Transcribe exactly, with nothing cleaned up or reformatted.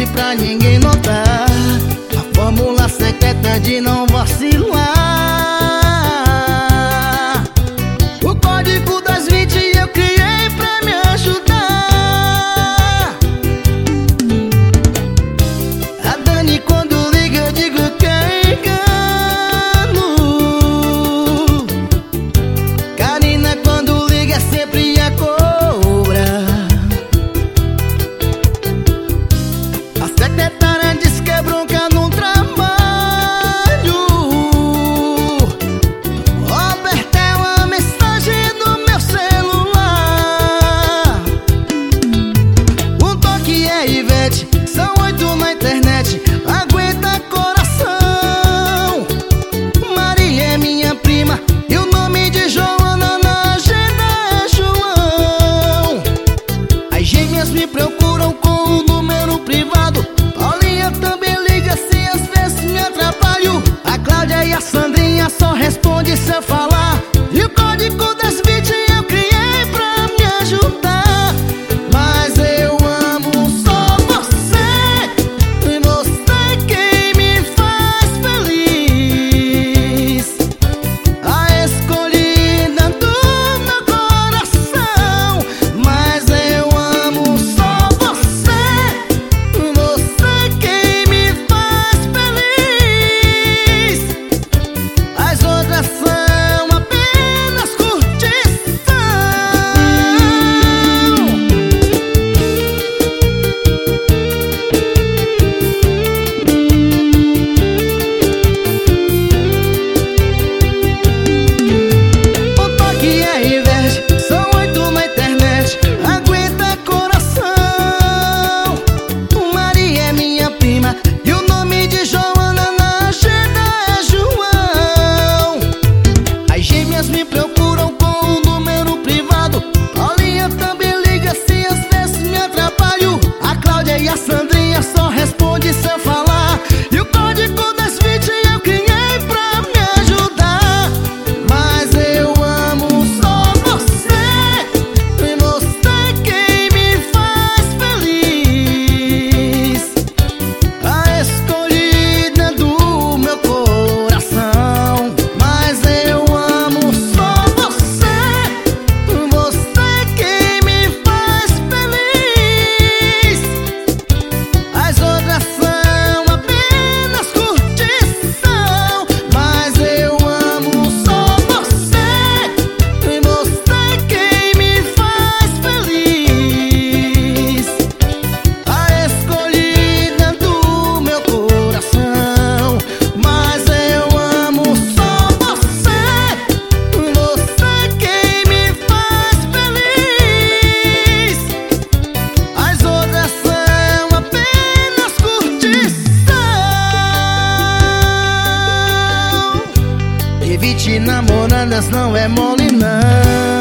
pra ninguém notar, a fórmula secreta de não vacilar. O código das vinte eu criei pra me ajudar. A Dani quando liga eu digo que é engano. Karina quando liga é sempre a cobra. A secretária diz que é bronca no trabalho. Roberto é uma mensagem no meu celular. Um toque é Ivete, são oito na internet. Aguenta coração. Maria é minha prima e o nome de Joana na agenda é João. As gêmeas me procuram com o número privado. Paulinha também liga se às vezes me atrapalho. A Cláudia e a Sandrinha só responde se eu falar. E o código das vinte eu criei pra me ajudar. Mas eu amo só você, e você quem me faz feliz. A escolhida do meu coração. Mas eu amo só você, você quem me faz feliz. As outras são apenas curtição. O toque é Ivete, são oito na internet. Aguenta coração. Maria é minha prima e o nome de Joana na agenda é João. As gêmeas me procuram com o número privado. Paulinha também liga se às vezes me atrapalho. A Cláudia e a Sandrinha só responde se eu falar. E o código das vinte eu criei pra me ajudar. Mas eu amo só você, e você quem me faz feliz. A escolhida do meu coração. Mas eu amo só você, você quem me faz feliz. As outras são apenas curtição. Mas eu amo só você, você quem me faz feliz. A escolhida do meu coração. Mas eu amo só você, você quem me faz feliz. As outras são apenas curtição. Evite namoradas, não é mole não.